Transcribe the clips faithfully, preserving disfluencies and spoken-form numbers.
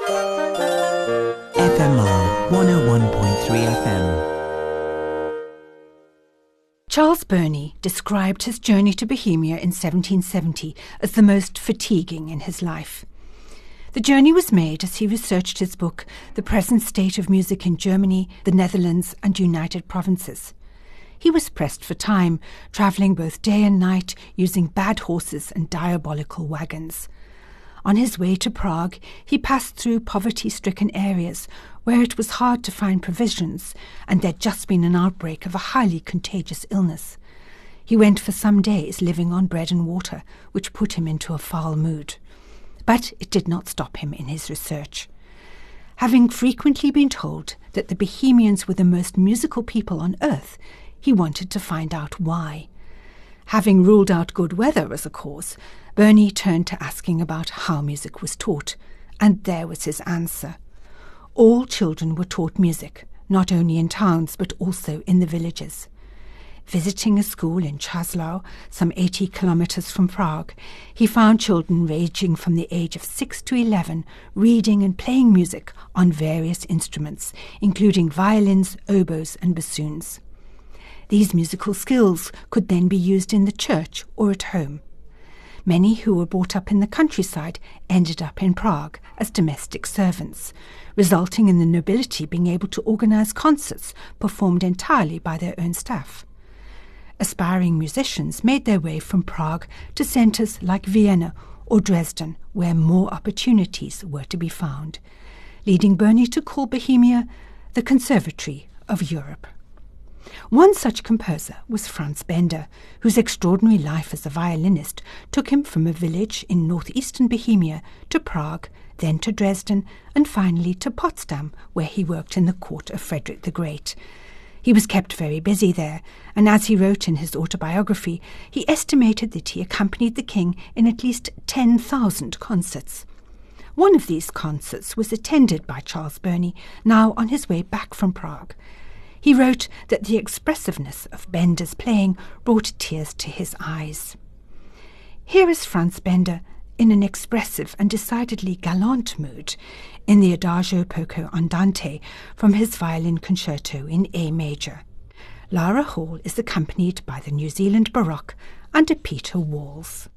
F M R one oh one point three F M. Charles Burney described his journey to Bohemia in seventeen seventy as the most fatiguing in his life. The journey was made as he researched his book, The Present State of Music in Germany, the Netherlands and United Provinces. He was pressed for time, travelling both day and night using bad horses and diabolical wagons. On his way to Prague, he passed through poverty-stricken areas where it was hard to find provisions, and there'd just been an outbreak of a highly contagious illness. He went for some days living on bread and water, which put him into a foul mood. But it did not stop him in his research. Having frequently been told that the Bohemians were the most musical people on earth, he wanted to find out why. Having ruled out good weather as a cause, Burney turned to asking about how music was taught, and there was his answer. All children were taught music, not only in towns but also in the villages. Visiting a school in Czaslau, some eighty kilometres from Prague, he found children ranging from the age of six to eleven reading and playing music on various instruments, including violins, oboes and bassoons. These musical skills could then be used in the church or at home. Many who were brought up in the countryside ended up in Prague as domestic servants, resulting in the nobility being able to organise concerts performed entirely by their own staff. Aspiring musicians made their way from Prague to centres like Vienna or Dresden, where more opportunities were to be found, leading Burney to call Bohemia the Conservatory of Europe. One such composer was Franz Bender, whose extraordinary life as a violinist took him from a village in northeastern Bohemia to Prague, then to Dresden, and finally to Potsdam, where he worked in the court of Frederick the Great. He was kept very busy there, and as he wrote in his autobiography, he estimated that he accompanied the king in at least ten thousand concerts. One of these concerts was attended by Charles Burney, now on his way back from Prague. He wrote that the expressiveness of Bender's playing brought tears to his eyes. Here is Franz Bender in an expressive and decidedly gallant mood in the Adagio poco andante from his violin concerto in A major. Lara Hall is accompanied by the New Zealand Baroque under Peter Walls.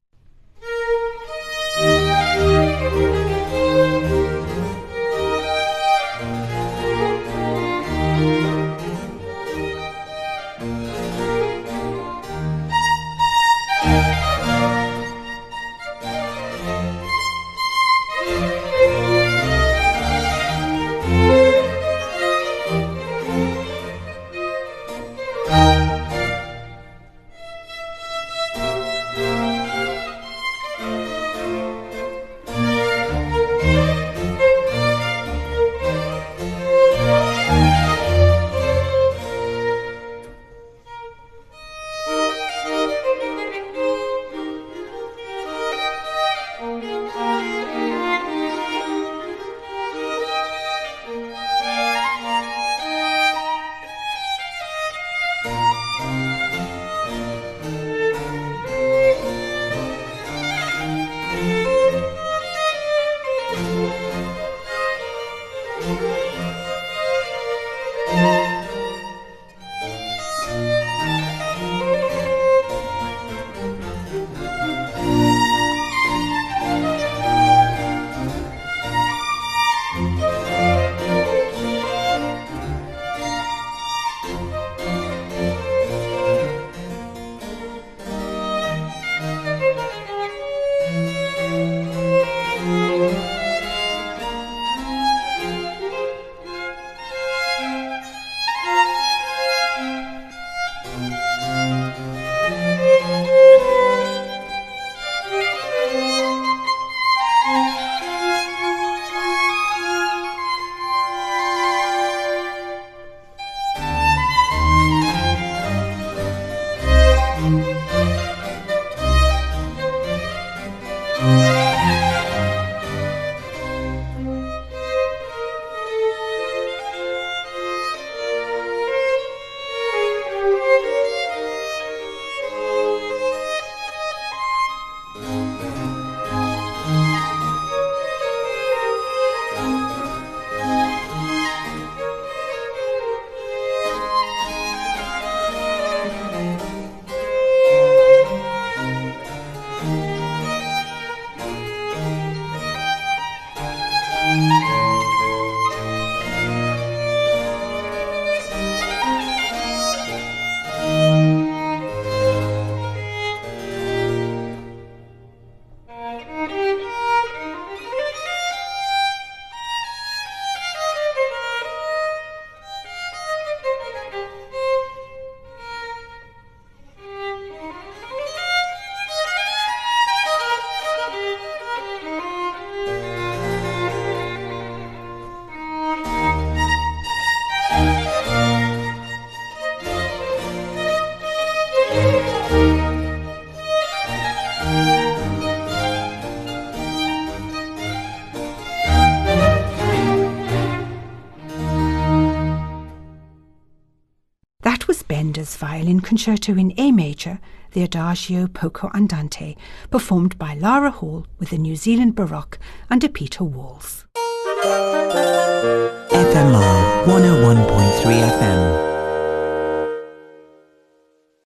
That was Bender's Violin Concerto in A major, the Adagio Poco Andante, performed by Lara Hall with the New Zealand Baroque under Peter Walls. F M R one oh one point three F M.